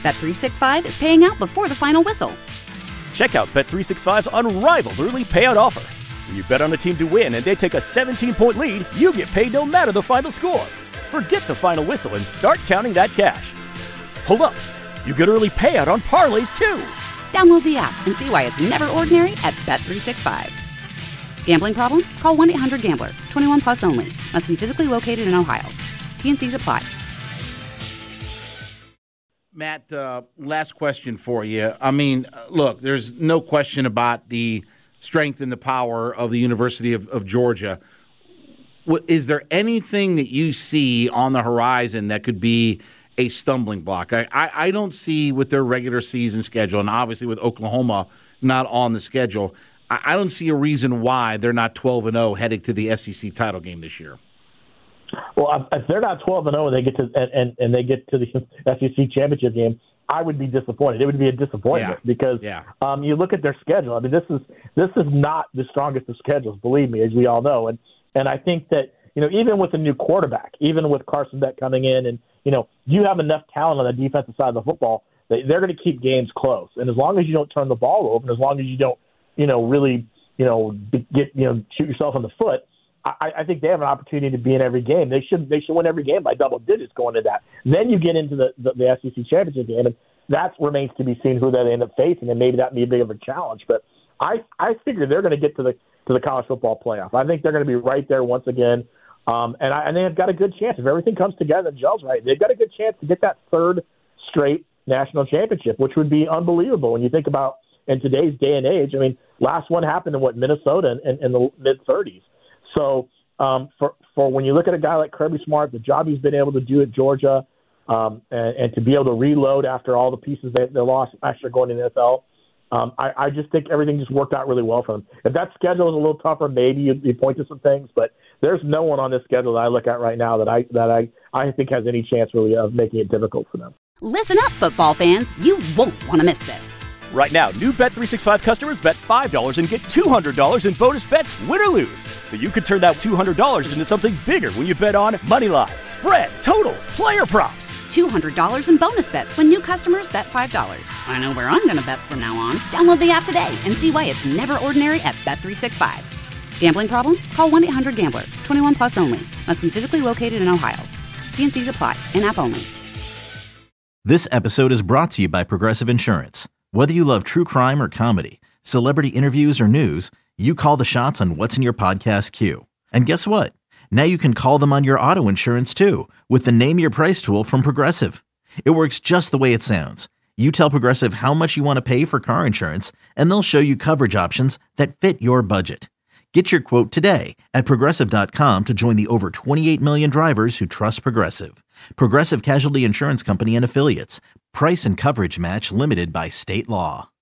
Bet365 is paying out before the final whistle. Check out Bet365's unrivaled early payout offer. When you bet on a team to win and they take a 17-point lead, you get paid no matter the final score. Forget the final whistle and start counting that cash. Hold up. You get early payout on parlays, too. Download the app and see why it's never ordinary at Bet365. Gambling problem? Call 1-800-GAMBLER. 21 plus only. Must be physically located in Ohio. T&Cs apply. Matt, last question for you. I mean, look, there's no question about the strength and the power of the University of Georgia. Is there anything that you see on the horizon that could be a stumbling block? I don't see with their regular season schedule, and obviously with Oklahoma not on the schedule, I don't see a reason why they're not 12-0 heading to the SEC title game this year. Well, if they're not 12-0 and they get to and they get to the SEC championship game, I would be disappointed. It would be a disappointment because you look at their schedule. I mean, this is not the strongest of schedules, believe me, as we all know. And I think that even with a new quarterback, even with Carson Beck coming in, and you have enough talent on the defensive side of the football that they're going to keep games close. And as long as you don't turn the ball over, and as long as you don't really shoot yourself in the foot, I think they have an opportunity to be in every game. They should win every game by double digits going into that. Then you get into the SEC championship game, and that remains to be seen who they end up facing, and maybe that may be a bit of a challenge. But I figure they're going to get to the college football playoff. I think they're going to be right there once again, and they've got a good chance if everything comes together and gels right. They've got a good chance to get that third straight national championship, which would be unbelievable when you think about in today's day and age. I mean, last one happened in Minnesota in the mid-30s. So for when you look at a guy like Kirby Smart, the job he's been able to do at Georgia, and to be able to reload after all the pieces they lost after going to the NFL, I just think everything just worked out really well for them. If that schedule is a little tougher, maybe you point to some things, but there's no one on this schedule that I look at right now that I think has any chance really of making it difficult for them. Listen up, football fans. You won't want to miss this. Right now, new Bet365 customers bet $5 and get $200 in bonus bets, win or lose. So you could turn that $200 into something bigger when you bet on money line, spread, totals, player props. $200 in bonus bets when new customers bet $5. I know where I'm going to bet from now on. Download the app today and see why it's never ordinary at Bet365. Gambling problem? Call 1-800-GAMBLER. 21 plus only. Must be physically located in Ohio. T&Cs apply. In-app only. This episode is brought to you by Progressive Insurance. Whether you love true crime or comedy, celebrity interviews or news, you call the shots on what's in your podcast queue. And guess what? Now you can call them on your auto insurance too with the Name Your Price tool from Progressive. It works just the way it sounds. You tell Progressive how much you want to pay for car insurance, and they'll show you coverage options that fit your budget. Get your quote today at Progressive.com to join the over 28 million drivers who trust Progressive. Progressive Casualty Insurance Company and Affiliates. Price and coverage match limited by state law.